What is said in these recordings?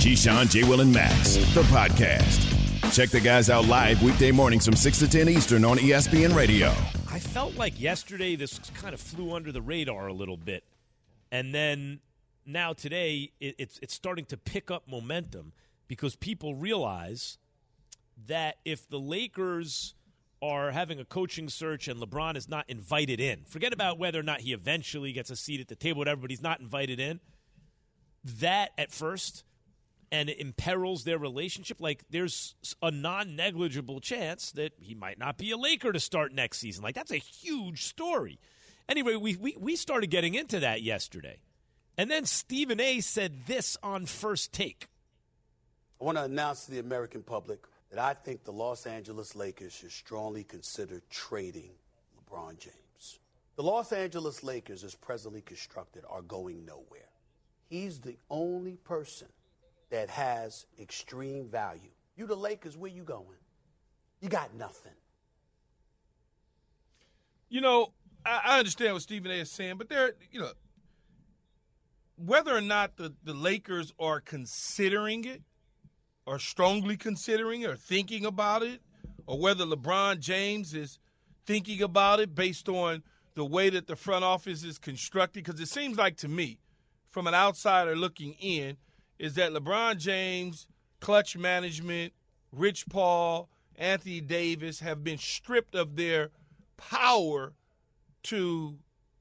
Keyshawn, J. Will, and Max, the podcast. Check the guys out live weekday mornings from 6 to 10 Eastern on ESPN Radio. I felt like yesterday this kind of flew under the radar a little bit. And then now today it's starting to pick up momentum because people realize that if the Lakers are having a coaching search and LeBron is not invited in, forget about whether or not he eventually gets a seat at the table, whatever, but he's not invited in, that at first, and it imperils their relationship. Like, there's a non-negligible chance that he might not be a Laker to start next season. Like, that's a huge story. Anyway, we started getting into that yesterday. And then Stephen A. said this on First Take. I want to announce to the American public that I think the Los Angeles Lakers should strongly consider trading LeBron James. The Los Angeles Lakers, as presently constructed, are going nowhere. He's the only person that has extreme value. You the Lakers, where you going? You got nothing. You know, I understand what Stephen A. is saying, but whether or not the Lakers are considering it, or strongly considering it, or thinking about it, or whether LeBron James is thinking about it based on the way that the front office is constructed, because it seems like to me, from an outsider looking in, is that LeBron James, Clutch Management, Rich Paul, Anthony Davis have been stripped of their power to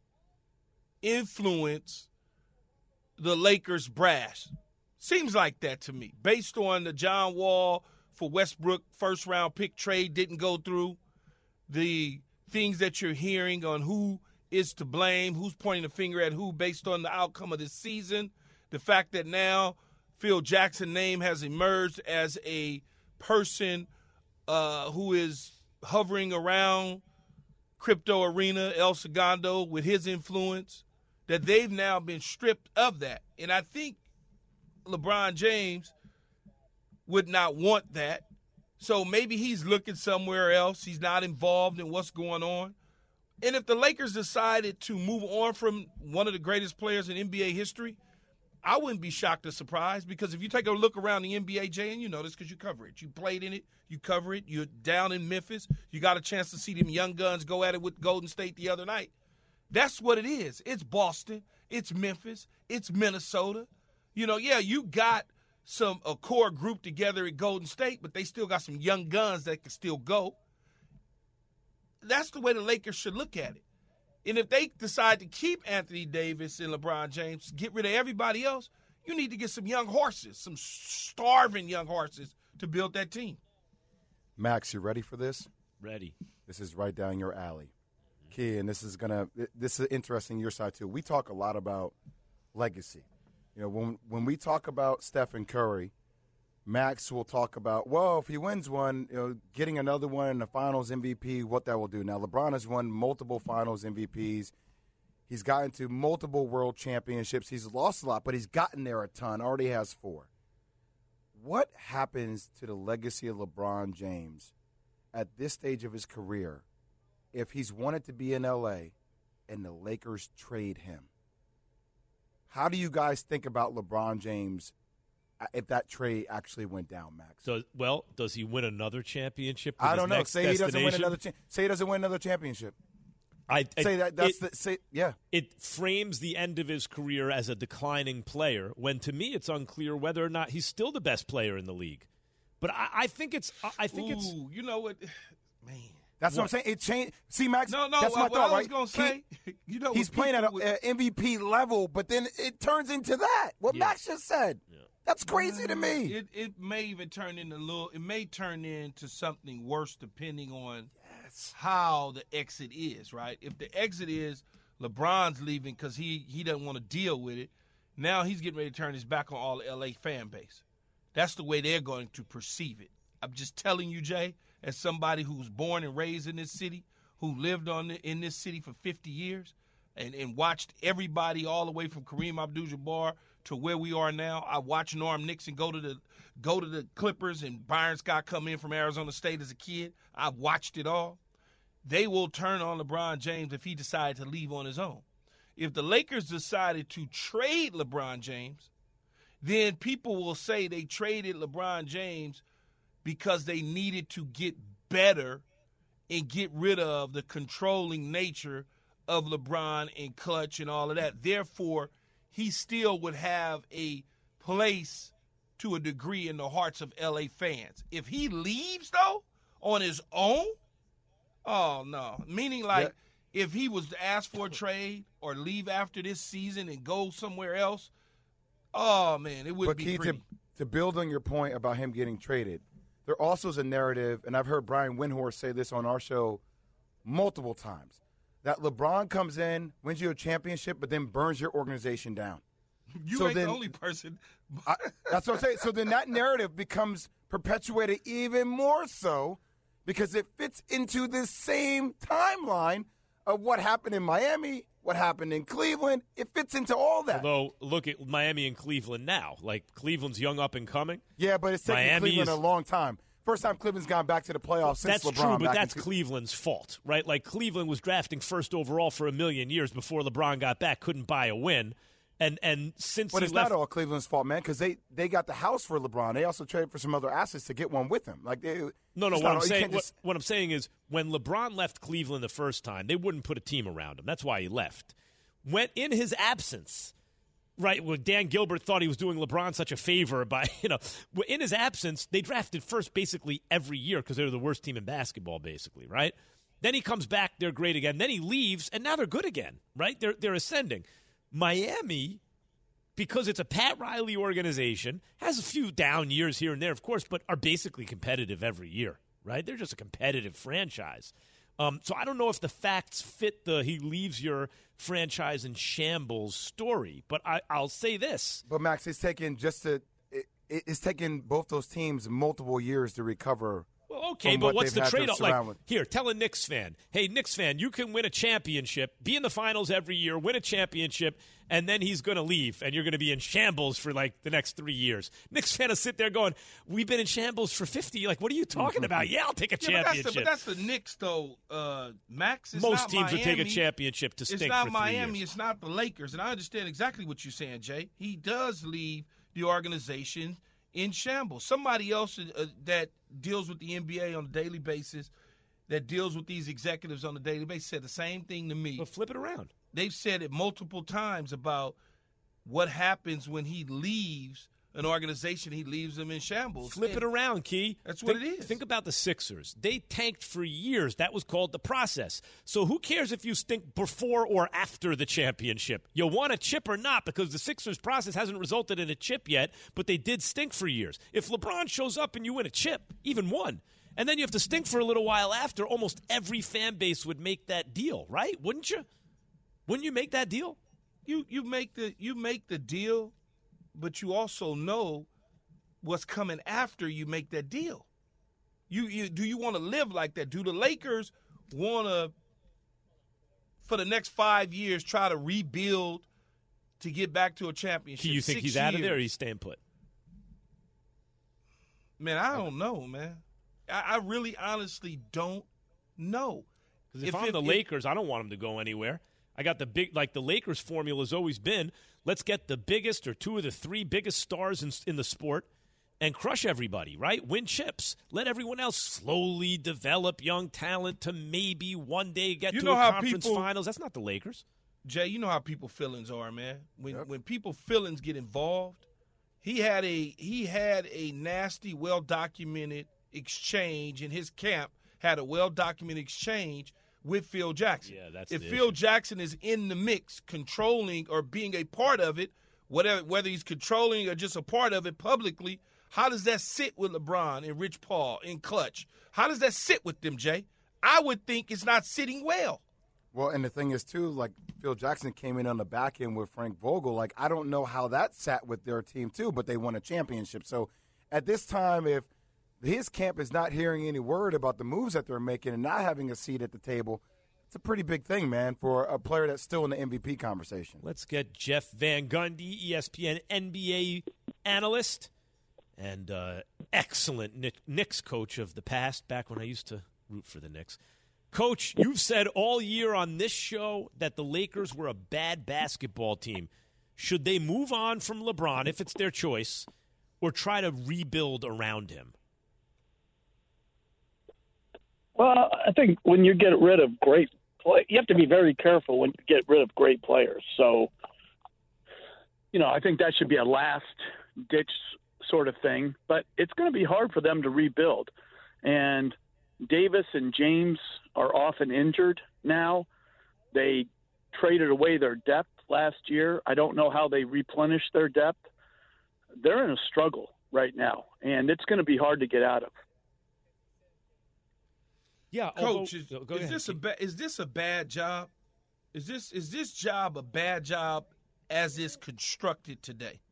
influence the Lakers brass. Seems like that to me. Based on the John Wall for Westbrook first-round pick trade didn't go through, the things that you're hearing on who is to blame, who's pointing the finger at who based on the outcome of this season, the fact that now Phil Jackson's name has emerged as a person who is hovering around crypto arena, El Segundo, with his influence, that they've now been stripped of that. And I think LeBron James would not want that. So maybe he's looking somewhere else. He's not involved in what's going on. And if the Lakers decided to move on from one of the greatest players in NBA history, I wouldn't be shocked or surprised, because if you take a look around the NBA, Jay, and you know this because you cover it. You played in it. You cover it. You're down in Memphis. You got a chance to see them young guns go at it with Golden State the other night. That's what it is. It's Boston. It's Memphis. It's Minnesota. You know, yeah, you got a core group together at Golden State, but they still got some young guns that can still go. That's the way the Lakers should look at it. And if they decide to keep Anthony Davis and LeBron James, get rid of everybody else, you need to get some young horses, some starving young horses to build that team. Max, you ready for this? Ready. This is right down your alley. Key, and this is interesting your side too. We talk a lot about legacy. You know, when we talk about Stephen Curry, Max will talk about, well, if he wins one, getting another one in the Finals MVP, what that will do. Now, LeBron has won multiple Finals MVPs. He's gotten to multiple world championships. He's lost a lot, but he's gotten there a ton, already has 4. What happens to the legacy of LeBron James at this stage of his career if he's wanted to be in L.A. and the Lakers trade him? How do you guys think about LeBron James if that trade actually went down, Max? So, does he win another championship? I don't know. Say he doesn't win another championship. It frames the end of his career as a declining player, when to me it's unclear whether or not he's still the best player in the league. But I think it's. You know what, man. That's what I'm saying. It changed. See, Max. No. That's my thought, I was going to say. He's playing at an MVP level, but then it turns into that. What Max just said. Yeah. That's crazy to me. It may even turn into It may turn into something worse depending on how the exit is. Right. If the exit is LeBron's leaving because he doesn't want to deal with it, now he's getting ready to turn his back on all the LA fan base. That's the way they're going to perceive it. I'm just telling you, Jay, as somebody who was born and raised in this city, who lived in this city for 50 years and watched everybody all the way from Kareem Abdul-Jabbar to where we are now. I watched Norm Nixon go to the Clippers and Byron Scott come in from Arizona State as a kid. I watched it all. They will turn on LeBron James if he decided to leave on his own. If the Lakers decided to trade LeBron James, then people will say they traded LeBron James because they needed to get better and get rid of the controlling nature of LeBron and Clutch and all of that. Therefore, he still would have a place to a degree in the hearts of LA fans. If he leaves, though, on his own, oh, no. Meaning, like, if he was to ask for a trade or leave after this season and go somewhere else, oh, man, it would be pretty. To build on your point about him getting traded, there also is a narrative, and I've heard Brian Windhorst say this on our show multiple times, that LeBron comes in, wins you a championship, but then burns your organization down. You ain't the only person. That's what I'm saying. So then that narrative becomes perpetuated even more so because it fits into this same timeline of what happened in Miami, what happened in Cleveland. It fits into all that. Although, look at Miami and Cleveland now. Like, Cleveland's young up and coming. Yeah, but it's taken Cleveland a long time. First time Cleveland's gone back to the playoffs since LeBron. That's true, but that's Cleveland's fault, right? Like, Cleveland was drafting first overall for a million years before LeBron got back, couldn't buy a win. And since but he it's left, not all Cleveland's fault, man, because they got the house for LeBron. They also traded for some other assets to get one with him. Like what I'm saying is when LeBron left Cleveland the first time, they wouldn't put a team around him. That's why he left. When in his absence, right? Well, Dan Gilbert thought he was doing LeBron such a favor by in his absence, they drafted first basically every year because they were the worst team in basketball, basically, right? Then he comes back, they're great again. Then he leaves, and now they're good again, right? They're ascending. Miami, because it's a Pat Riley organization, has a few down years here and there, of course, but are basically competitive every year, right? They're just a competitive franchise. So I don't know if the facts fit the he leaves your franchise in shambles story, but I'll say this. But, Max, it's taken both those teams multiple years to recover. Well, okay, but what's the trade-off? Like, here, tell a Knicks fan, hey, Knicks fan, you can win a championship, be in the finals every year, win a championship, and then he's going to leave, and you're going to be in shambles for, like, the next 3 years. Knicks fan will sit there going, we've been in shambles for 50. Like, what are you talking about? Yeah, I'll take a championship. But that's the Knicks, though, Max. It's Most not teams Miami. would take a championship to stink for 3 years. It's not Miami. It's not the Lakers. And I understand exactly what you're saying, Jay. He does leave the organization in shambles. Somebody else that deals with the NBA on a daily basis, that deals with these executives on a daily basis, said the same thing to me. But flip it around. They've said it multiple times about what happens when he leaves an organization. He leaves them in shambles. Flip it around, Key. That's what it is. Think about the Sixers. They tanked for years. That was called the process. So who cares if you stink before or after the championship? You want a chip or not, because the Sixers process hasn't resulted in a chip yet, but they did stink for years. If LeBron shows up and you win a chip, even one, and then you have to stink for a little while after, almost every fan base would make that deal, right? Wouldn't you? Wouldn't you make that deal? You make the deal, but you also know what's coming after you make that deal. Do you want to live like that? Do the Lakers want to, for the next 5 years, try to rebuild to get back to a championship? Do you think he's out of there or he's staying put? Man, I don't know, man. I really honestly don't know. Because if I'm the Lakers, I don't want him to go anywhere. I got the Lakers formula has always been, let's get the biggest or two of the three biggest stars in the sport and crush everybody, right? Win chips. Let everyone else slowly develop young talent to maybe one day get to a conference finals. That's not the Lakers. Jay, you know how people feelings are, man. When people feelings get involved, he had a nasty, well-documented exchange in his camp, had a well-documented exchange with Phil Jackson. Yeah, that's if Phil Jackson is in the mix, controlling or being a part of it, whether he's controlling or just a part of it publicly, how does that sit with LeBron and Rich Paul and Clutch? How does that sit with them, Jay? I would think it's not sitting well. Well, and the thing is, too, like Phil Jackson came in on the back end with Frank Vogel. Like, I don't know how that sat with their team, too, but they won a championship. So at this time, if his camp is not hearing any word about the moves that they're making and not having a seat at the table, it's a pretty big thing, man, for a player that's still in the MVP conversation. Let's get Jeff Van Gundy, ESPN NBA analyst and excellent Knicks coach of the past, back when I used to root for the Knicks. Coach, you've said all year on this show that the Lakers were a bad basketball team. Should they move on from LeBron if it's their choice, or try to rebuild around him? Well, I think when you get rid of great play, you have to be very careful when you get rid of great players. So, I think that should be a last-ditch sort of thing. But it's going to be hard for them to rebuild. And Davis and James are often injured now. They traded away their depth last year. I don't know how they replenish their depth. They're in a struggle right now, and it's going to be hard to get out of. Yeah, Coach, is this a bad job? Is this job a bad job as is constructed today?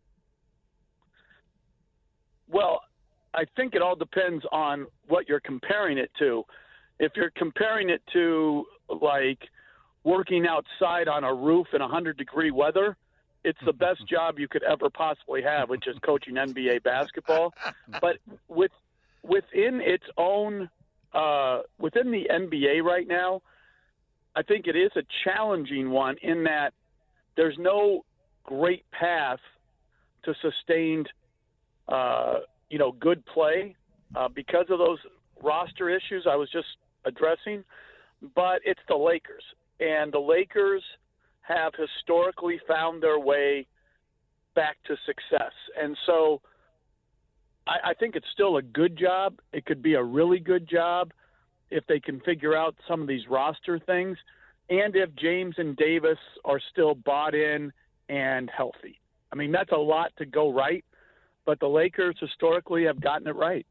Well, I think it all depends on what you're comparing it to. If you're comparing it to, like, working outside on a roof in 100-degree weather, it's the best job you could ever possibly have, which is coaching NBA basketball. But within its own within the NBA right now, I think it is a challenging one in that there's no great path to sustained, good play because of those roster issues I was just addressing. But it's the Lakers, and the Lakers have historically found their way back to success. And so I think it's still a good job. It could be a really good job if they can figure out some of these roster things, and if James and Davis are still bought in and healthy. I mean, that's a lot to go right, but the Lakers historically have gotten it right.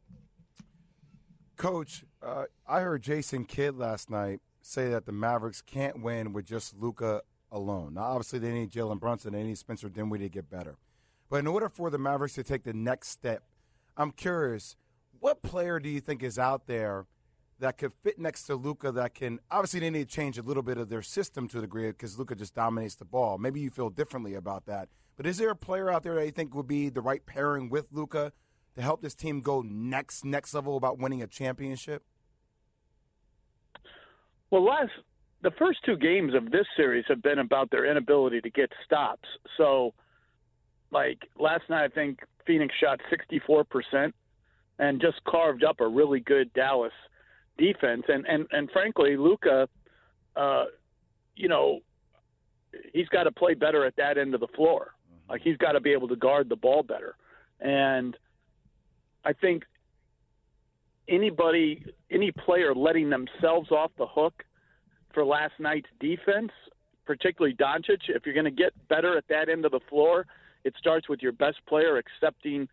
Coach, I heard Jason Kidd last night say that the Mavericks can't win with just Luka alone. Now, obviously, they need Jalen Brunson, they need Spencer Dinwiddie to get better. But in order for the Mavericks to take the next step, I'm curious, what player do you think is out there that could fit next to Luka that can – obviously, they need to change a little bit of their system to a degree because Luka just dominates the ball. Maybe you feel differently about that. But is there a player out there that you think would be the right pairing with Luka to help this team go next level about winning a championship? Well, the first two games of this series have been about their inability to get stops. So, like last night, I think Phoenix shot 64% and just carved up a really good Dallas defense. And frankly, Luka, he's got to play better at that end of the floor. Like, he's got to be able to guard the ball better. And I think any player letting themselves off the hook for last night's defense, particularly Doncic, if you're going to get better at that end of the floor, it starts with your best player accepting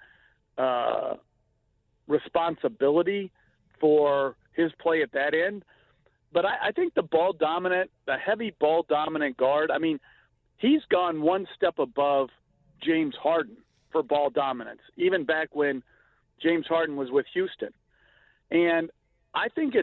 responsibility for his play at that end. But I think the heavy ball dominant guard, I mean, he's gone one step above James Harden for ball dominance, even back when James Harden was with Houston. And I think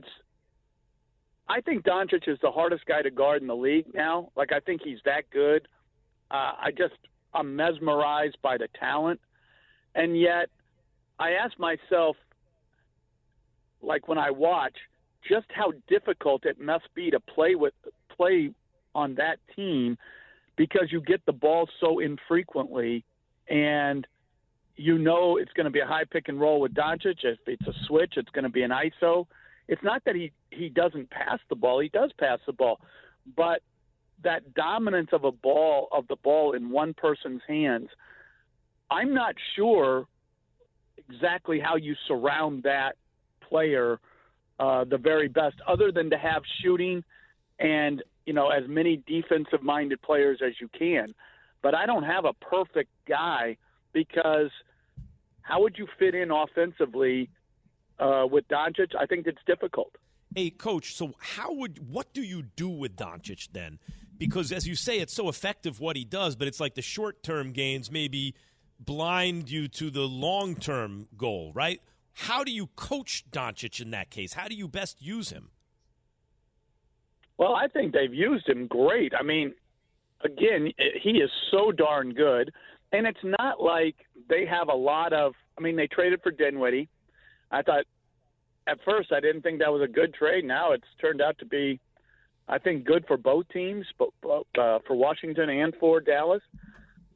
Doncic is the hardest guy to guard in the league now. Like, I think he's that good. I'm mesmerized by the talent. And yet I ask myself, like when I watch, just how difficult it must be to play on that team because you get the ball so infrequently and it's going to be a high pick and roll with Doncic. If it's a switch, it's going to be an ISO. It's not that he doesn't pass the ball. He does pass the ball. But that dominance of the ball in one person's hands, I'm not sure exactly how you surround that player the very best, other than to have shooting and, as many defensive-minded players as you can. But I don't have a perfect guy because how would you fit in offensively with Doncic? I think it's difficult. Hey, Coach, so what do you do with Doncic then? Because, as you say, it's so effective what he does, but it's like the short-term gains maybe blind you to the long-term goal, right? How do you coach Doncic in that case? How do you best use him? Well, I think they've used him great. I mean, again, he is so darn good. And it's not like they have a lot of – I mean, they traded for Dinwiddie. I thought at first I didn't think that was a good trade. Now it's turned out to be, I think, good for both teams, for Washington and for Dallas.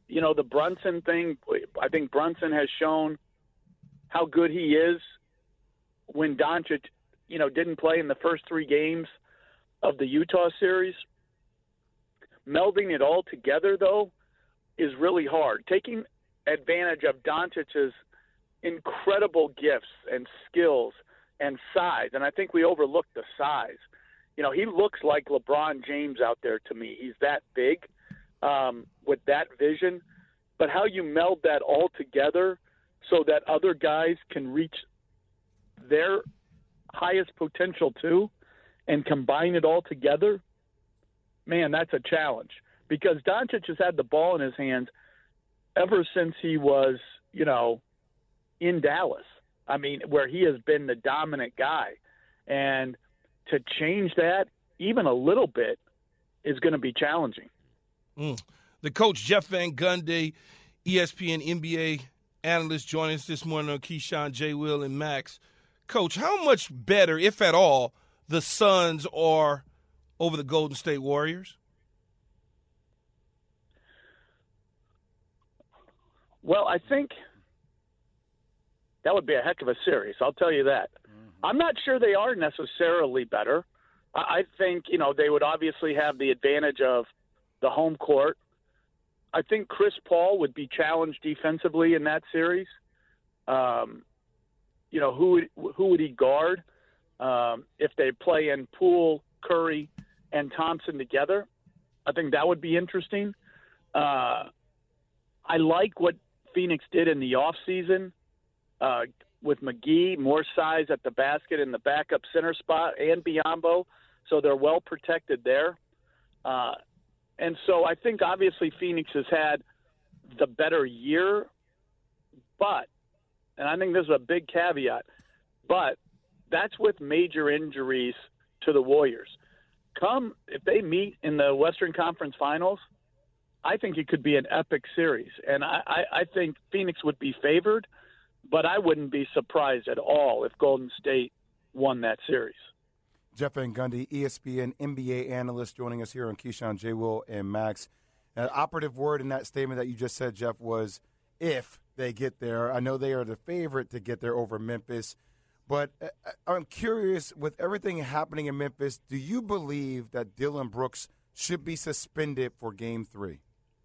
the Brunson thing, I think Brunson has shown how good he is when Doncic, didn't play in the first 3 games of the Utah series. Melding it all together, though, is really hard. Taking advantage of Doncic's incredible gifts and skills and size, and I think we overlooked the size. He looks like LeBron James out there to me. He's that big with that vision. But how you meld that all together so that other guys can reach their highest potential too and combine it all together, man, that's a challenge. Because Doncic has had the ball in his hands ever since he was, in Dallas. I mean, where he has been the dominant guy. And to change that even a little bit is going to be challenging. The coach, Jeff Van Gundy, ESPN NBA analyst, joining us this morning on Keyshawn, J. Will, and Max. Coach, how much better, if at all, the Suns are over the Golden State Warriors? Well, I think that would be a heck of a series. I'll tell you that. I'm not sure they are necessarily better. I think, they would obviously have the advantage of the home court. I think Chris Paul would be challenged defensively in that series. Who would he guard if they play in Poole, Curry, and Thompson together? I think that would be interesting. I like what Phoenix did in the offseason with McGee, more size at the basket in the backup center spot, and Biyombo, so they're well protected there. And so I think obviously Phoenix has had the better year, but, and I think this is a big caveat, but that's with major injuries to the Warriors. If they meet in the Western Conference Finals, I think it could be an epic series. And I think Phoenix would be favored, but I wouldn't be surprised at all if Golden State won that series. Jeff Van Gundy, ESPN NBA analyst, joining us here on Keyshawn, J. Will, and Max. An operative word in that statement that you just said, Jeff, was if they get there. I know they are the favorite to get there over Memphis, but I'm curious, with everything happening in Memphis, do you believe that Dillon Brooks should be suspended for Game 3?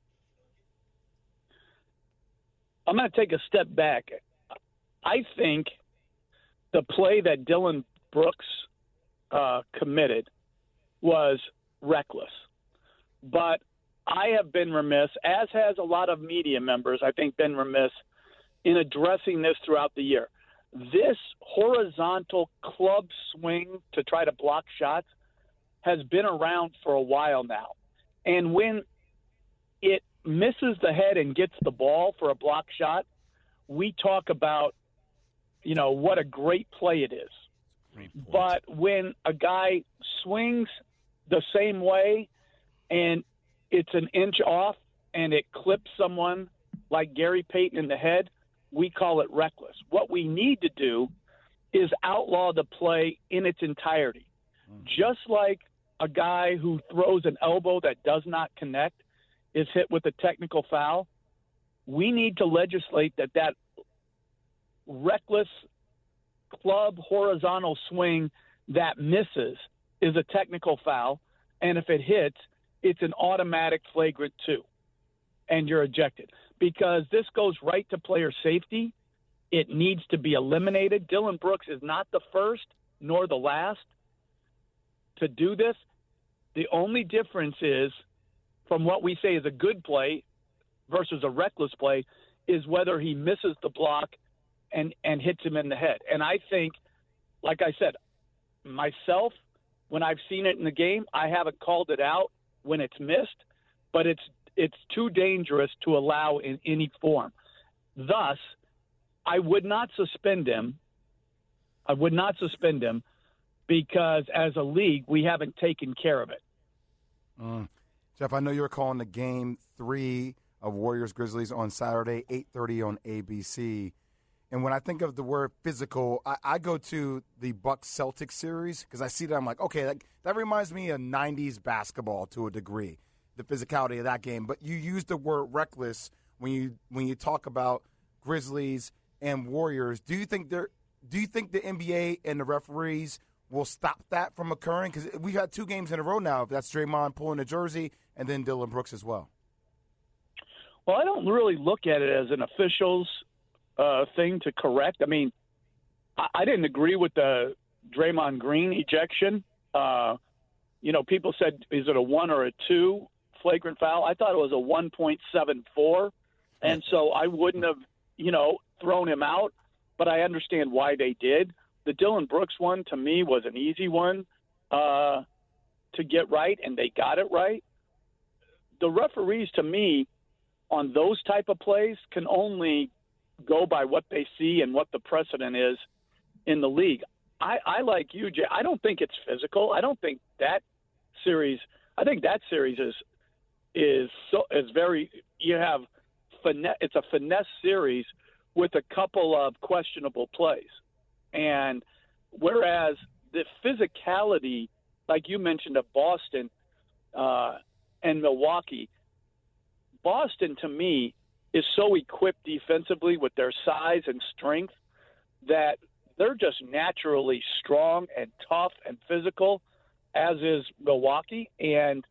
I'm going to take a step back. I think the play that Dillon Brooks committed was reckless. But I have been remiss, as has a lot of media members, I think, been remiss in addressing this throughout the year. This horizontal club swing to try to block shots has been around for a while now. And when it misses the head and gets the ball for a block shot, we talk about, what a great play it is. But when a guy swings the same way and it's an inch off and it clips someone like Gary Payton in the head, we call it reckless. What we need to do is outlaw the play in its entirety. Just like a guy who throws an elbow that does not connect is hit with a technical foul, we need to legislate that reckless club horizontal swing that misses is a technical foul, and if it hits, it's an automatic flagrant 2, and you're ejected. Because this goes right to player safety. It needs to be eliminated. Dillon Brooks is not the first nor the last to do this. The only difference is, from what we say is a good play versus a reckless play, is whether he misses the block and hits him in the head. And I think, like I said, myself, when I've seen it in the game, I haven't called it out when it's missed, but it's too dangerous to allow in any form. Thus, I would not suspend him. Because as a league, we haven't taken care of it. Jeff, I know you're calling the Game 3 of Warriors-Grizzlies on Saturday, 8:30 on ABC. And when I think of the word physical, I go to the Bucks-Celtics series because I see that. I'm like, okay, that reminds me of 90s basketball to a degree. the physicality of that game. But you use the word reckless when you talk about Grizzlies and Warriors. Do you think the NBA and the referees will stop that from occurring? Because we've had 2 games in a row now. That's Draymond pulling the jersey and then Dillon Brooks as well. Well, I don't really look at it as an official's thing to correct. I mean, I didn't agree with the Draymond Green ejection. People said, is it a 1 or a 2 flagrant foul? I thought it was a 1.74, and so I wouldn't have, thrown him out, but I understand why they did. The Dillon Brooks one, to me, was an easy one to get right, and they got it right. The referees, to me, on those type of plays can only go by what they see and what the precedent is in the league. I like you, Jay. I don't think it's physical. I don't think that series. I think that series is very. You have finesse. It's a finesse series with a couple of questionable plays, and whereas the physicality, like you mentioned, of Boston and Milwaukee. Boston, to me, is so equipped defensively with their size and strength that they're just naturally strong and tough and physical, as is Milwaukee. And,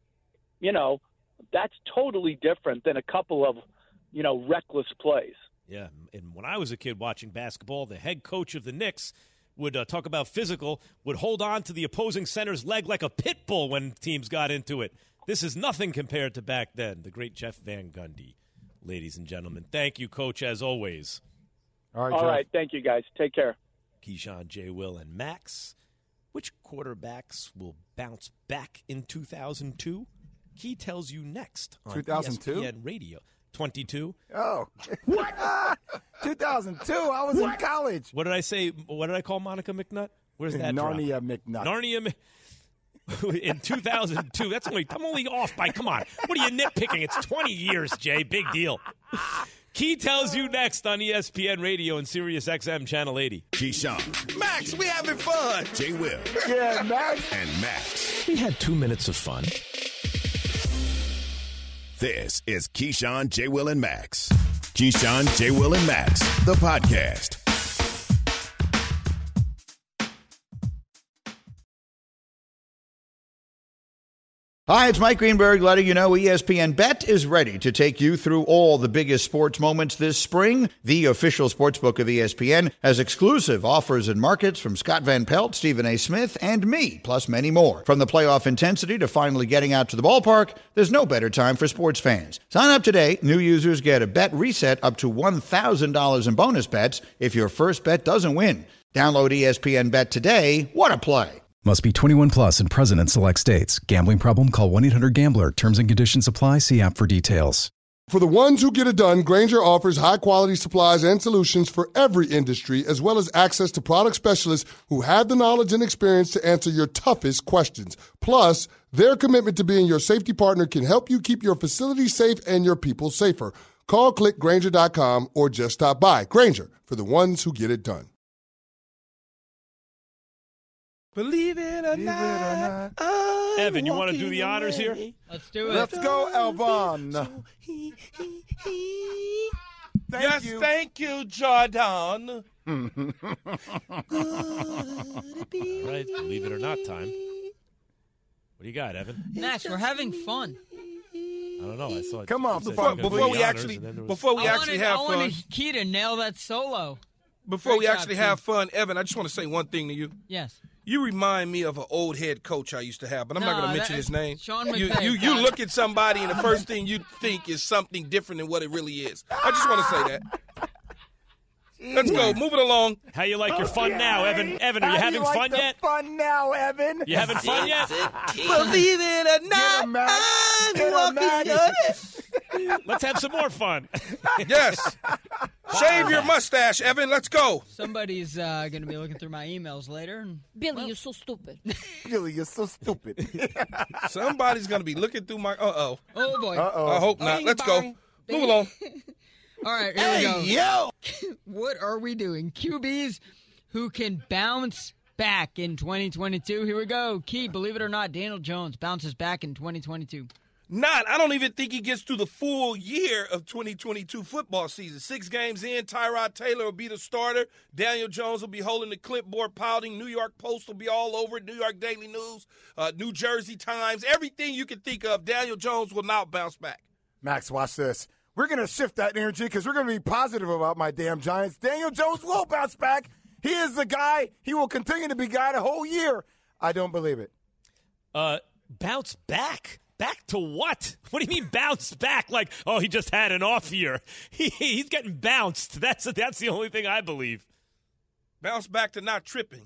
that's totally different than a couple of, reckless plays. Yeah, and when I was a kid watching basketball, the head coach of the Knicks would talk about physical, would hold on to the opposing center's leg like a pit bull when teams got into it. This is nothing compared to back then. The great Jeff Van Gundy, ladies and gentlemen. Thank you, Coach, as always. All right. Thank you, guys. Take care. Keyshawn, J. Will, and Max. Which quarterbacks will bounce back in 2002? Key tells you next on 2002? ESPN Radio. 22? Oh. What? 2002. I was in college. What did I say? What did I call Monica McNutt? Where's that Narnia drop? McNutt. Narnia in 2002. I'm only off by, come on. What are you nitpicking? It's 20 years, Jay. Big deal. Key tells you next on ESPN Radio and Sirius XM Channel 80. Keyshawn, Max, we having fun. J. Will, Yeah, Max. and Max. We had 2 minutes of fun. This is Keyshawn, J. Will, and Max. Keyshawn, J. Will, and Max, the podcast. Hi, it's Mike Greenberg letting you know ESPN Bet is ready to take you through all the biggest sports moments this spring. The official sportsbook of ESPN has exclusive offers and markets from Scott Van Pelt, Stephen A. Smith, and me, plus many more. From the playoff intensity to finally getting out to the ballpark, there's no better time for sports fans. Sign up today. New users get a bet reset up to $1,000 in bonus bets if your first bet doesn't win. Download ESPN Bet today. What a play. Must be 21 plus and present in select states. Gambling problem? Call 1-800-GAMBLER. Terms and conditions apply. See app for details. For the ones who get it done, Grainger offers high-quality supplies and solutions for every industry, as well as access to product specialists who have the knowledge and experience to answer your toughest questions. Plus, their commitment to being your safety partner can help you keep your facility safe and your people safer. Call, click Grainger.com, or just stop by. Grainger, for the ones who get it done. Believe it or not. Evan, you want to do the honors here? Let's do it. Let's go, Elvon. Thank you, Jordan. Right, believe it or not time. What do you got, Evan? Max, we're having fun. I don't know. I thought. Come on, Before we actually have I fun. want Key to nail that solo. Before we Great job, actually Key. have fun, Evan, I just want to say one thing to you. Yes. You remind me of an old head coach I used to have, but I'm not going to mention his name. Sean You McVay. look at somebody and the first thing you think is something different than what it really is. I just want to say that. Let's go. Move it along. How you like your fun now, Evan? Evan, are you having fun yet? Fun now, Evan. You having fun yet? Believe it or not, I'm walking on it. Let's have some more fun. Yes. Shave your mustache, Evan. Let's go. Somebody's going to be looking through my emails later. Billy, you're so stupid. Billy, you're so stupid. Somebody's going to be looking through my... Oh, boy. I hope not. Let's go. Move along. All right, here we go. What are we doing? QBs who can bounce back in 2022. Here we go. Key, believe it or not, Daniel Jones bounces back in 2022. I don't even think he gets through the full year of 2022 football season. 6 games in, Tyrod Taylor will be the starter. Daniel Jones will be holding the clipboard, pouting. New York Post will be all over it. New York Daily News, New Jersey Times, everything you can think of. Daniel Jones will not bounce back. Max, watch this. We're going to shift that energy because we're going to be positive about my damn Giants. Daniel Jones will bounce back. He is the guy. He will continue to be guy the whole year. I don't believe it. Bounce back? Back to what? What do you mean bounce back? Like, oh, he just had an off year. He's getting bounced. That's the only thing I believe. Bounce back to not tripping.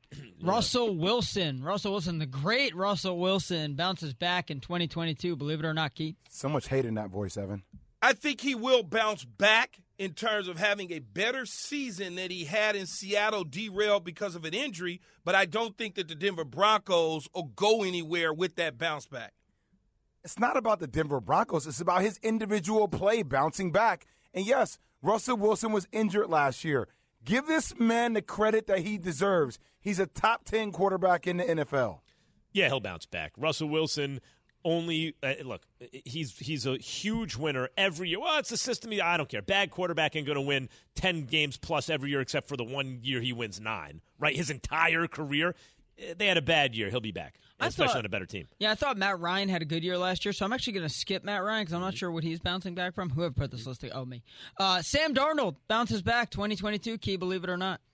Russell Wilson, the great Russell Wilson, bounces back in 2022. Believe it or not, Keith. So much hate in that voice, Evan. I think he will bounce back in terms of having a better season than he had in Seattle, derailed because of an injury, but I don't think that the Denver Broncos will go anywhere with that bounce back. It's not about the Denver Broncos. It's about his individual play bouncing back. And yes, Russell Wilson was injured last year. Give this man the credit that he deserves. He's a top 10 quarterback in the NFL. Yeah, he'll bounce back. Russell Wilson only look, he's a huge winner every year. Well, it's a system. I don't care. Bad quarterback ain't going to win 10 games plus every year except for the 1 year he wins 9, right? His entire career, they had a bad year. He'll be back, especially on a better team. Yeah, I thought Matt Ryan had a good year last year, so I'm actually going to skip Matt Ryan because I'm not sure what he's bouncing back from. Whoever put this list, me. Sam Darnold bounces back 2022, Key, believe it or not.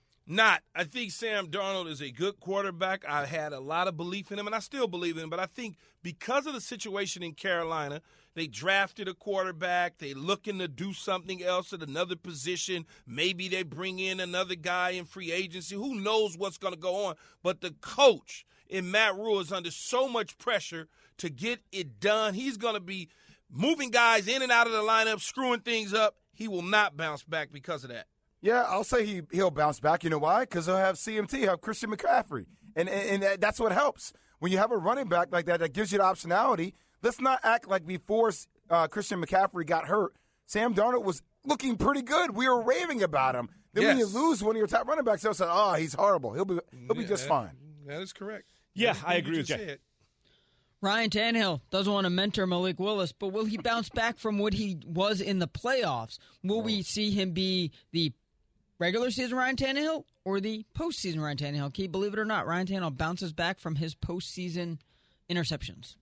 I think Sam Darnold is a good quarterback. I had a lot of belief in him, and I still believe in him. But I think because of the situation in Carolina, they drafted a quarterback. They're looking to do something else at another position. Maybe they bring in another guy in free agency. Who knows what's going to go on? But the coach in Matt Rule is under so much pressure to get it done. He's going to be moving guys in and out of the lineup, screwing things up. He will not bounce back because of that. Yeah, I'll say he'll bounce back. You know why? Because he'll have CMT, he'll have Christian McCaffrey. And that's what helps. When you have a running back like that gives you the optionality, let's not act like before Christian McCaffrey got hurt, Sam Darnold was looking pretty good. We were raving about him. Then when you lose one of your top running backs, they'll say, oh, he's horrible. He'll be just fine. That is correct. Yeah, I agree with you. Ryan Tannehill doesn't want to mentor Malik Willis, but will he bounce back from what he was in the playoffs? Will we see him be the regular season Ryan Tannehill or the postseason Ryan Tannehill? Keith, believe it or not, Ryan Tannehill bounces back from his postseason interceptions.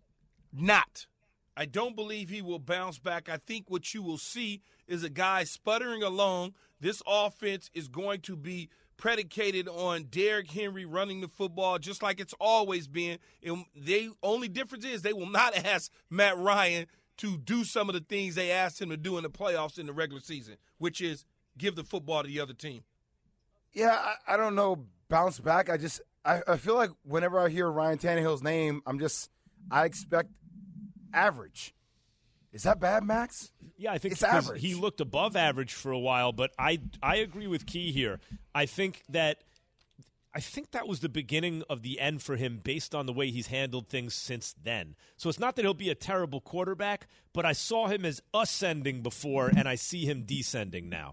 I don't believe he will bounce back. I think what you will see is a guy sputtering along. This offense is going to be predicated on Derrick Henry running the football just like it's always been. And the only difference is they will not ask Matt Ryan to do some of the things they asked him to do in the playoffs in the regular season, which is give the football to the other team. Yeah, I don't know, bounce back. I feel like whenever I hear Ryan Tannehill's name, I expect average. Is that bad, Max? Yeah, I think it's average. He looked above average for a while, but I agree with Key here. I think that was the beginning of the end for him based on the way he's handled things since then. So it's not that he'll be a terrible quarterback, but I saw him as ascending before, and I see him descending now.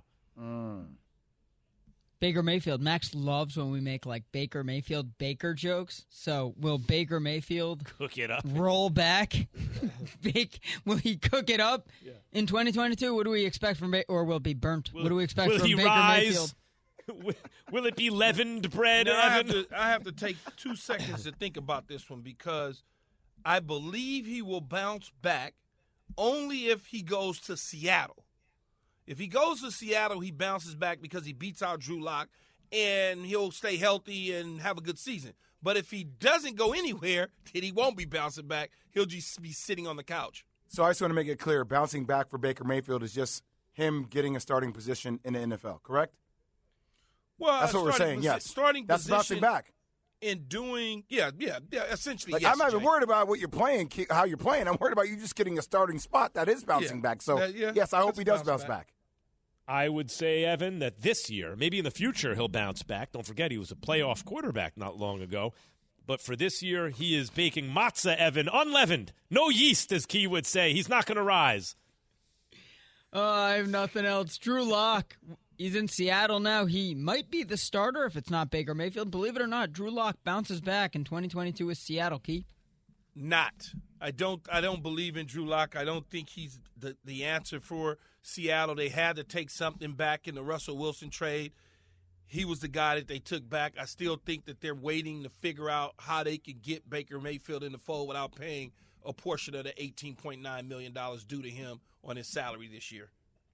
Baker Mayfield. Max loves when we make like Baker Mayfield Baker jokes. So will Baker Mayfield cook it up, roll back? Will he cook it up in 2022? What do we expect from Baker? Or will it be burnt? What do we expect from Baker Mayfield? Will it be leavened bread? I have to take 2 seconds to think about this one because I believe he will bounce back only if he goes to Seattle. If he goes to Seattle, he bounces back because he beats out Drew Lock, and he'll stay healthy and have a good season. But if he doesn't go anywhere, then he won't be bouncing back. He'll just be sitting on the couch. So I just want to make it clear, bouncing back for Baker Mayfield is just him getting a starting position in the NFL, correct? Well, that's what we're saying, yes. That's bouncing back. In doing, essentially, like, yes. I'm not even worried about what you're playing, how you're playing. I'm worried about you just getting a starting spot. That is bouncing back. So, yes, I hope he does bounce back. I would say, Evan, that this year, maybe in the future, he'll bounce back. Don't forget, he was a playoff quarterback not long ago. But for this year, he is baking matzah, Evan, unleavened. No yeast, as Key would say. He's not going to rise. I have nothing else. Drew Lock, he's in Seattle now. He might be the starter if it's not Baker Mayfield. Believe it or not, Drew Lock bounces back in 2022 with Seattle, Key. not. I don't believe in Drew Lock. I don't think he's the answer for Seattle. They had to take something back in the Russell Wilson trade. He was the guy that they took back. I still think that they're waiting to figure out how they can get Baker Mayfield in the fold without paying a portion of the $18.9 million due to him on his salary this year.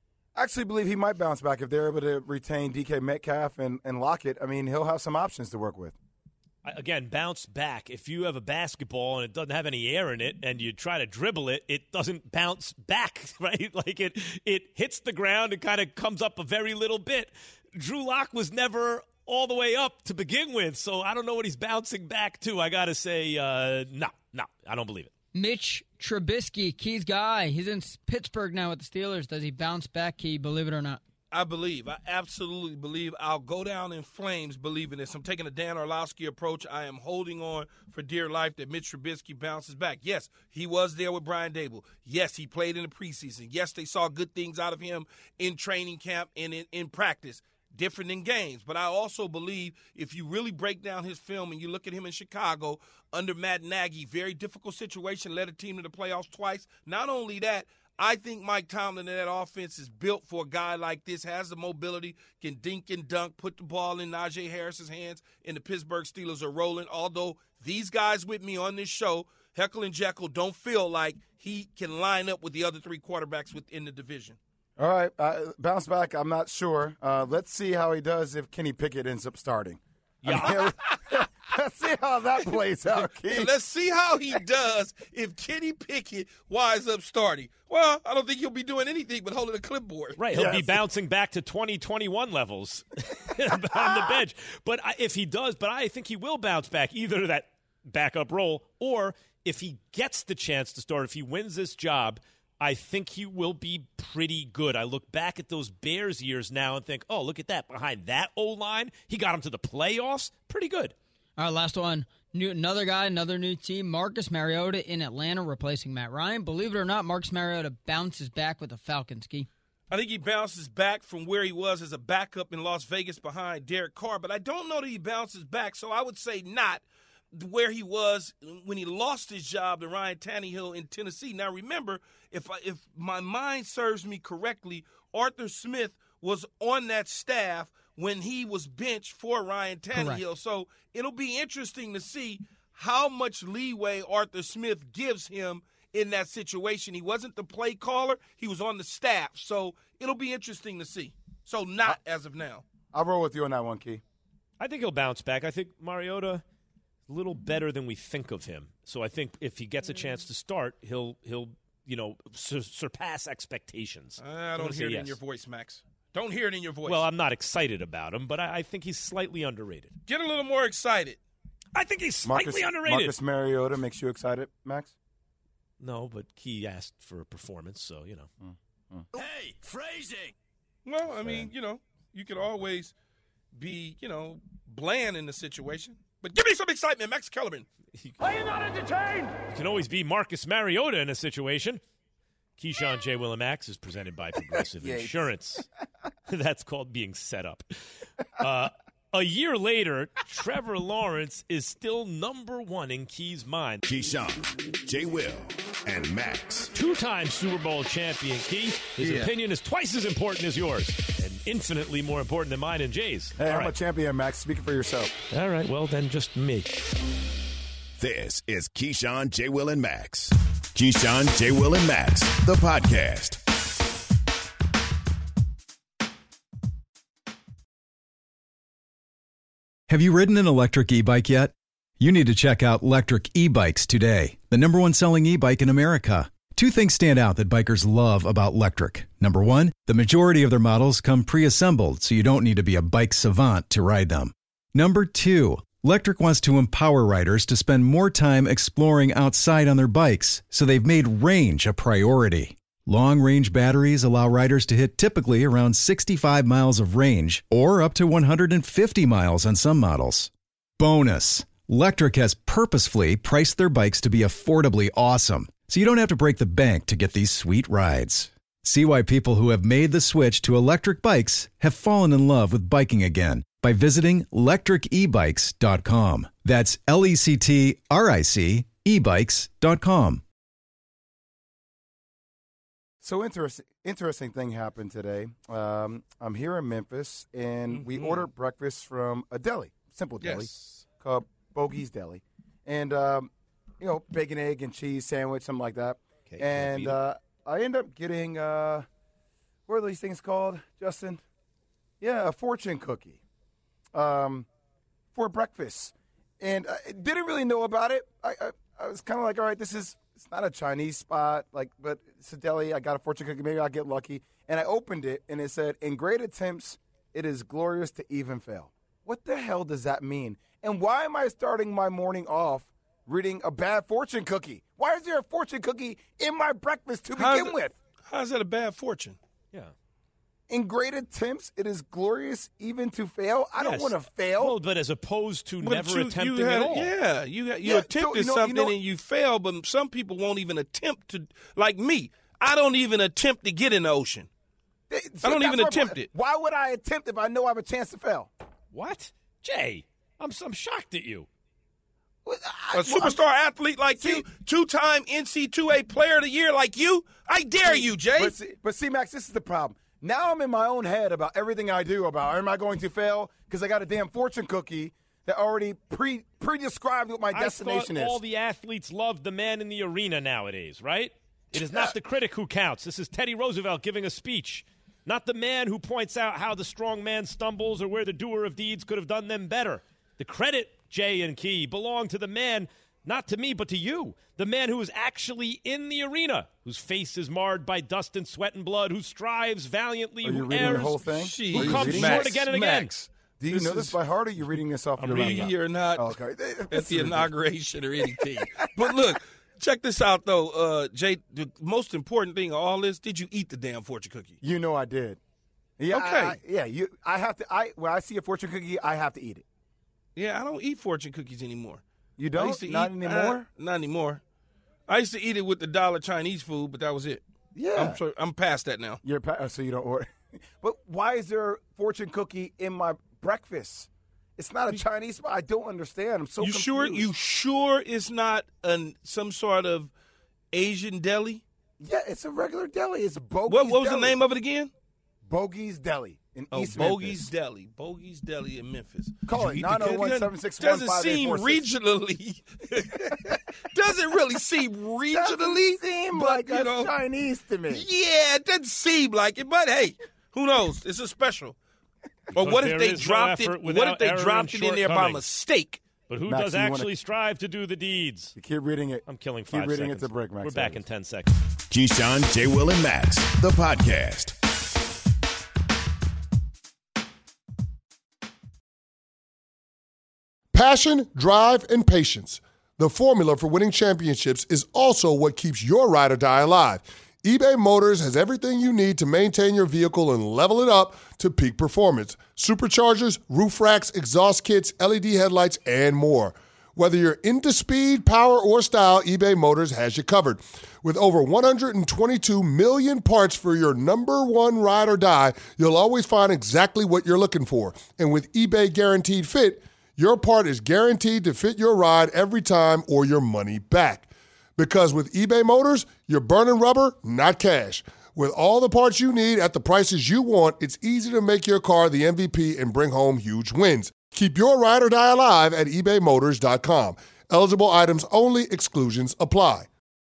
I actually believe he might bounce back if they're able to retain DK Metcalf and Lockett. I mean, he'll have some options to work with. Again, bounce back. If you have a basketball and it doesn't have any air in it and you try to dribble it, it doesn't bounce back, right? Like it hits the ground and kind of comes up a very little bit. Drew Lock was never all the way up to begin with, so I don't know what he's bouncing back to. I got to say, no, I don't believe it. Mitch Trubisky, Key's guy. He's in Pittsburgh now with the Steelers. Does he bounce back, Key, believe it or not? I believe. I absolutely believe. I'll go down in flames believing this. I'm taking a Dan Orlovsky approach. I am holding on for dear life that Mitch Trubisky bounces back. Yes, he was there with Brian Daboll. Yes, he played in the preseason. Yes, they saw good things out of him in training camp and in practice. Different in games. But I also believe if you really break down his film and you look at him in Chicago under Matt Nagy, very difficult situation, led a team to the playoffs twice. Not only that, I think Mike Tomlin and that offense is built for a guy like this, has the mobility, can dink and dunk, put the ball in Najee Harris's hands, and the Pittsburgh Steelers are rolling. Although these guys with me on this show, Heckle and Jekyll, don't feel like he can line up with the other three quarterbacks within the division. All right, bounce back, I'm not sure. Let's see how he does if Kenny Pickett ends up starting. Yeah. Let's see how that plays out, Keith. Let's see how he does if Kenny Pickett winds up starting. Well, I don't think he'll be doing anything but holding a clipboard. Right, he'll be bouncing back to 2021 levels on the bench. But if he does, I think he will bounce back either to that backup role or if he gets the chance to start, if he wins this job, I think he will be pretty good. I look back at those Bears years now and think, oh, look at that. Behind that O-line, he got him to the playoffs. Pretty good. All right, last one. Another guy, another new team, Marcus Mariota in Atlanta replacing Matt Ryan. Believe it or not, Marcus Mariota bounces back with the Falcons, Key. I think he bounces back from where he was as a backup in Las Vegas behind Derek Carr, but I don't know that he bounces back, so I would say not where he was when he lost his job to Ryan Tannehill in Tennessee. Now, remember, if my mind serves me correctly, Arthur Smith was on that staff when he was benched for Ryan Tannehill. Correct. So it'll be interesting to see how much leeway Arthur Smith gives him in that situation. He wasn't the play caller. He was on the staff. So it'll be interesting to see. So not as of now. I'll roll with you on that one, Key. I think he'll bounce back. I think Mariota – a little better than we think of him. So I think if he gets a chance to start, he'll surpass expectations. I don't hear it in your voice, Max. Don't hear it in your voice. Well, I'm not excited about him, but I think he's slightly underrated. Get a little more excited. I think he's slightly underrated. Marcus Mariota makes you excited, Max? No, but Key asked for a performance, so, you know. Hey, phrasing! Well, I mean, you could always be, bland in the situation. But give me some excitement, Max Kellerman. Are you not entertained? You can always be Marcus Mariota in a situation. Keyshawn J. Willimax is presented by Progressive Insurance. That's called being set up. A year later, Trevor Lawrence is still number one in Key's mind. Keyshawn, J. Will, and Max. Two-time Super Bowl champion Key. His opinion is twice as important as yours and infinitely more important than mine and Jay's. Hey, I'm a champion, Max. Speaking for yourself. All right, well, then just me. This is Keyshawn, J. Will, and Max. Keyshawn, J. Will, and Max, the podcast. Have you ridden an electric e-bike yet? You need to check out Lectric E-Bikes today, the #1 selling e-bike in America. Two things stand out that bikers love about Lectric. Number one, the majority of their models come pre-assembled, so you don't need to be a bike savant to ride them. Number two, Lectric wants to empower riders to spend more time exploring outside on their bikes, so they've made range a priority. Long-range batteries allow riders to hit typically around 65 miles of range or up to 150 miles on some models. Bonus, Lectric has purposefully priced their bikes to be affordably awesome, so you don't have to break the bank to get these sweet rides. See why people who have made the switch to electric bikes have fallen in love with biking again by visiting lectricebikes.com. That's LECTRIC ebikes.com. So interesting thing happened today. I'm here in Memphis, and we ordered breakfast from a deli, simple deli, called Bogey's Deli. And, bacon, egg, and cheese sandwich, something like that. Okay, and I end up getting, what are these things called, Justin? Yeah, a fortune cookie for breakfast. And I didn't really know about it. I was kind of like, all right, it's not a Chinese spot, but it's a deli. I got a fortune cookie. Maybe I'll get lucky. And I opened it, and it said, in great attempts, it is glorious to even fail. What the hell does that mean? And why am I starting my morning off reading a bad fortune cookie? Why is there a fortune cookie in my breakfast to begin with? How's that a bad fortune? Yeah. In great attempts, it is glorious even to fail. I don't want to fail. Well, but as opposed to never attempting at all. Yeah, you attempted something and you fail, but some people won't even attempt to, like me. I don't even attempt to get in the ocean. I don't even attempt it. Why would I attempt if I know I have a chance to fail? What? Jay, I'm shocked at you. A superstar athlete like you, two-time NC2A Player of the Year like you, I dare you, Jay. But see, Max, this is the problem. Now I'm in my own head about everything I do about, am I going to fail? Because I got a damn fortune cookie that already pre-described what my destination is. All the athletes love the man in the arena nowadays, right? It is not the critic who counts. This is Teddy Roosevelt giving a speech, not the man who points out how the strong man stumbles or where the doer of deeds could have done them better. The credit, Jay and Key, belong to the man, not to me, but to you, the man who is actually in the arena, whose face is marred by dust and sweat and blood, who strives valiantly, Are you who reading errs, the whole thing? who comes short again and again. Do you know this by heart, or are you reading this off your laptop? You're not okay. at the inauguration or anything. But look, check this out, though, Jay. The most important thing of all this, did you eat the damn fortune cookie? You know I did. Yeah, okay. I have to. When I see a fortune cookie, I have to eat it. Yeah, I don't eat fortune cookies anymore. You don't? Not anymore? Not anymore. I used to eat it with the dollar Chinese food, but that was it. Yeah. I'm past that now. So you don't order. But why is there a fortune cookie in my breakfast? It's not a Chinese spot. I don't understand. I'm so confused. You sure it's not some sort of Asian deli? Yeah, it's a regular deli. It's Bogey's What was the name of it again? Bogey's Deli in East Bogey's Memphis. Deli. Bogey's Deli in Memphis. Call it 901-761-5846. Doesn't seem regionally. Doesn't really seem regionally. Doesn't seem like it's Chinese to me. Yeah, it doesn't seem like it, but hey, who knows? It's a special. Or what if they dropped it? What if they dropped it in there by mistake? But who does actually strive to do the deeds? You keep reading it. I'm killing 5 seconds. Keep reading seconds. it to break, Max. We're back in 10 seconds. Keyshawn, J. Will, and Max, the podcast. Passion, drive, and patience. The formula for winning championships is also what keeps your ride or die alive. eBay Motors has everything you need to maintain your vehicle and level it up to peak performance. Superchargers, roof racks, exhaust kits, LED headlights, and more. Whether you're into speed, power, or style, eBay Motors has you covered. With over 122 million parts for your number one ride or die, you'll always find exactly what you're looking for. And with eBay Guaranteed Fit, your part is guaranteed to fit your ride every time or your money back. Because with eBay Motors, you're burning rubber, not cash. With all the parts you need at the prices you want, it's easy to make your car the MVP and bring home huge wins. Keep your ride or die alive at ebaymotors.com. Eligible items only. Exclusions apply.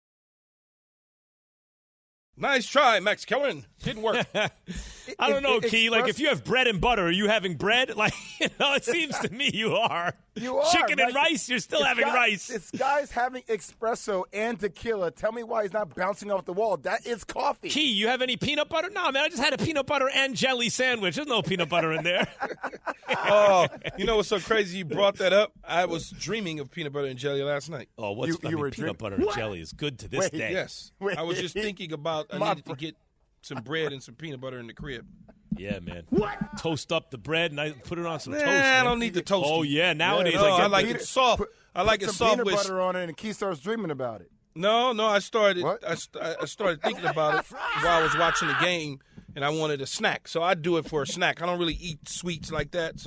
Nice try, Max Kellerman. Didn't work. I don't know, Key. Like, if you have bread and butter, are you having bread? Like, it seems to me you are. You are. Chicken and rice, you're still having rice. This guy's having espresso and tequila. Tell me why he's not bouncing off the wall. That is coffee. Key, you have any peanut butter? No, man, I just had a peanut butter and jelly sandwich. There's no peanut butter in there. Oh, you know what's so crazy? You brought that up. I was dreaming of peanut butter and jelly last night. Oh, peanut butter and jelly is good to this day. Yes. I was just thinking about I needed to get some bread and some peanut butter in the crib. Yeah, man. What? Toast up the bread and I put it on some toast. I don't need the toast. Oh, yeah. Nowadays, I like it soft. I like it soft peanut with butter on it, and Key starts dreaming about it. No. I started. What? I started thinking about it while I was watching the game, and I wanted a snack. So I do it for a snack. I don't really eat sweets like that. So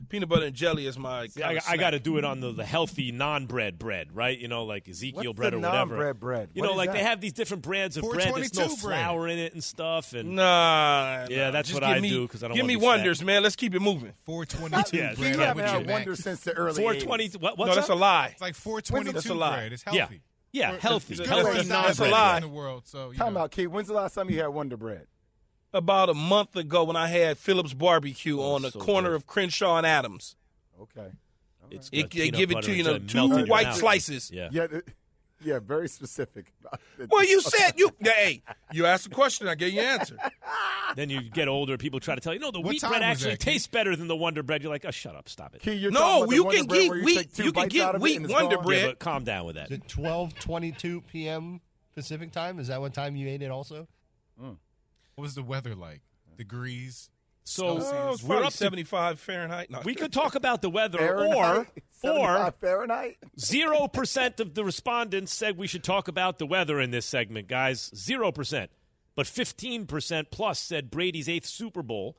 Peanut butter and jelly is my. See, I got to do it on the healthy non-bread bread, right? You know, like Ezekiel bread or whatever. Non-bread bread. You know, like they have these different brands of bread. There's no flour in it and stuff. And that's what I do because I don't. Give me Wonders, man. Let's keep it moving. 422 bread. You haven't had Wonders since the early 420. What's no, that's a lie. It's like 422 bread. It's healthy. Yeah, healthy. That's non-bread a lie. In the world, so, Time out, Keith. When's the last time you had Wonder Bread? About a month ago when I had Phillips Barbecue on the corner of Crenshaw and Adams. Okay. They give it to you, 2 white slices. Yeah, very specific. Well, you said you asked a question, I gave you an answer. Then you get older, people try to tell you, no, the wheat bread actually tastes better than the Wonder Bread. You're like, oh, shut up, stop it. You can get wheat Wonder Bread. Yeah, but calm down with that. Is it 12:22 p.m. Pacific time? Is that what time you ate it also? What was the weather like? Degrees? So we're up 75 Fahrenheit. No, we could talk about the weather, Fahrenheit? or Fahrenheit. 0% of the respondents said we should talk about the weather in this segment, guys. 0%, but 15% plus said Brady's 8th Super Bowl.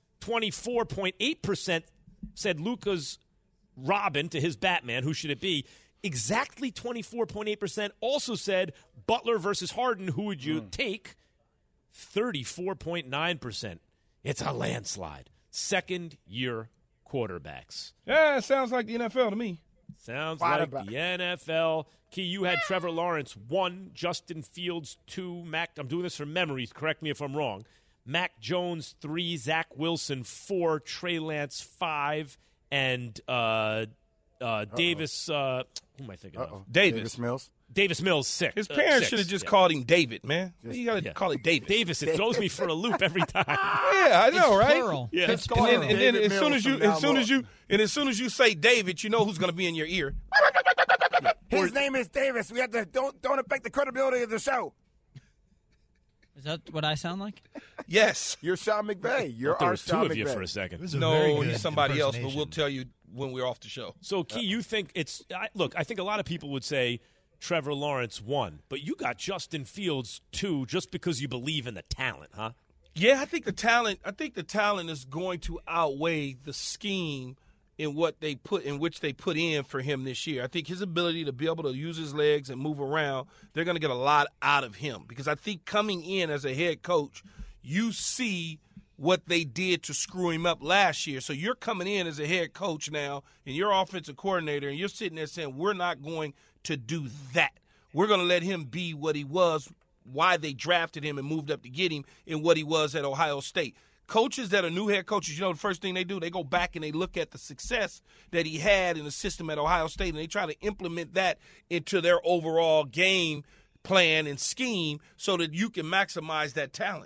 24.8% said Luka's Robin to his Batman. Who should it be? Exactly 24.8% also said Butler versus Harden. Who would you take? 34.9%. It's a landslide. Second-year quarterbacks. Yeah, it sounds like the NFL to me. Sounds like the NFL. Key, you had Trevor Lawrence 1, Justin Fields 2, Mac. I'm doing this from memory. Correct me if I'm wrong. Mac Jones 3, Zach Wilson 4, Trey Lance 5, and Davis. Who am I thinking of? Davis Mills. Davis Mills 6. His parents should have just called him David, man. You got to call it David. Davis. It throws me for a loop every time. Yeah, I know, right? Plural. Yeah. It's plural. And then as soon as you say David, you know who's going to be in your ear. His name is Davis. We have to don't affect the credibility of the show. Is that what I sound like? Yes. You're Sean McVay. You're There our was two Sean of you McVay. for a second. No, he's somebody else, but we'll tell you when we're off the show. So, Key, you think it's look, I think a lot of people would say Trevor Lawrence 1, but you got Justin Fields 2 just because you believe in the talent, huh? Yeah, I think the talent is going to outweigh the scheme in which they put in for him this year. I think his ability to be able to use his legs and move around, they're going to get a lot out of him because I think coming in as a head coach, you see what they did to screw him up last year. So you're coming in as a head coach now and you're offensive coordinator and you're sitting there saying, we're not going to do that. We're going to let him be what he was, why they drafted him and moved up to get him, and what he was at Ohio State. Coaches that are new head coaches, the first thing they do, they go back and they look at the success that he had in the system at Ohio State, and they try to implement that into their overall game plan and scheme so that you can maximize that talent.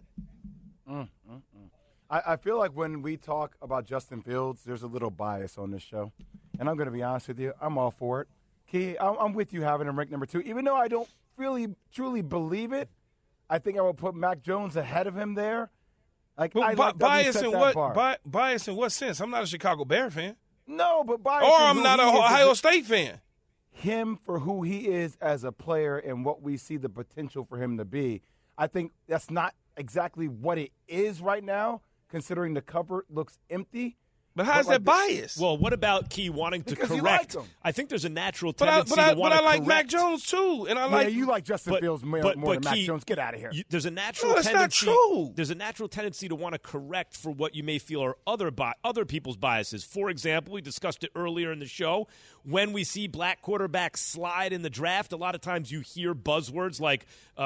I feel like when we talk about Justin Fields, there's a little bias on this show. And I'm going to be honest with you, I'm all for it. Key, I'm with you having him ranked number 2. Even though I don't really truly believe it, I think I will put Mac Jones ahead of him there. Like, bias in what sense? I'm not a Chicago Bear fan. No, but bias. Or I'm not an Ohio State fan. Him for who he is as a player and what we see the potential for him to be. I think that's not exactly what it is right now, considering the cover looks empty. But how's that bias? Well, what about Key wanting to Because you correct? like him. I think there's a natural tendency to want to correct. But I like Mac Jones too, and I like. Yeah, you like Justin Fields more than Mac Jones. Get out of here. There's a natural tendency. That's not true. There's a natural tendency to want to correct for what you may feel are other people's biases. For example, we discussed it earlier in the show. When we see black quarterbacks slide in the draft, a lot of times you hear buzzwords like,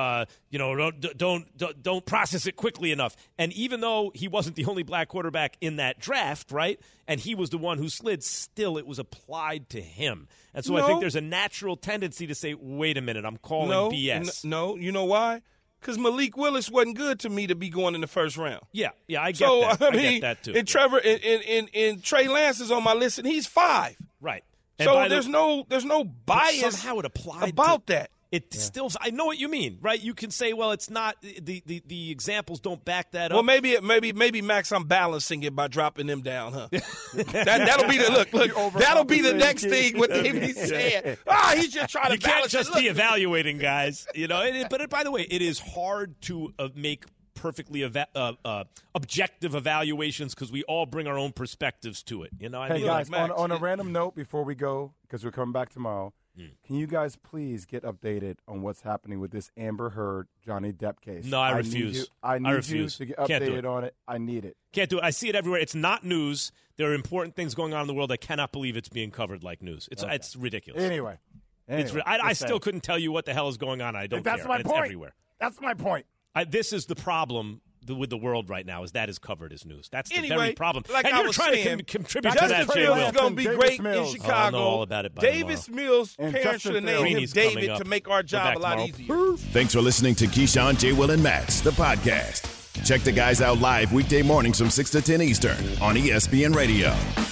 don't process it quickly enough. And even though he wasn't the only black quarterback in that draft, right? And he was the one who slid, still it was applied to him. And so I think there's a natural tendency to say, wait a minute, I'm calling BS. No, you know why? Because Malik Willis wasn't good to me to be going in the first round. Yeah, I get that. I get that too. And Trevor and Trey Lance is on my list, and he's 5. Right. So there's no bias somehow it applied about that. It still, I know what you mean, right? You can say, well, it's not the examples don't back that up. Well, maybe Max, I'm balancing it by dropping them down, huh? that'll be the look. That'll be the next thing. What they be saying? He's just trying to. You can't just be evaluating, guys. But by the way, it is hard to make perfectly objective evaluations because we all bring our own perspectives to it. You know, Hey, guys, on a random note before we go, because we're coming back tomorrow, can you guys please get updated on what's happening with this Amber Heard, Johnny Depp case? No, I refuse. I need refuse. you to get Can't do updated it. on it. I need it. Can't do it. I see it everywhere. It's not news. There are important things going on in the world. I cannot believe it's being covered like news. It's ridiculous. Anyway. I still couldn't tell you what the hell is going on. I don't That's care. my And point. It's everywhere. That's my point. This is the problem with the world right now, is that is covered as news. That's the Anyway, very problem. like and I you're was trying saying, to contribute to that, Justice Jay Mills Will. is going to be Davis great Mills. in Oh, I'll Chicago. know all about it by Davis tomorrow. Mills' And parents Justin should name him Fields. Coming David up. to make our We're job back a lot tomorrow. easier. Thanks for listening to Keyshawn, J. Will, and Max, the podcast. Check the guys out live weekday mornings from 6 to 10 Eastern on ESPN Radio.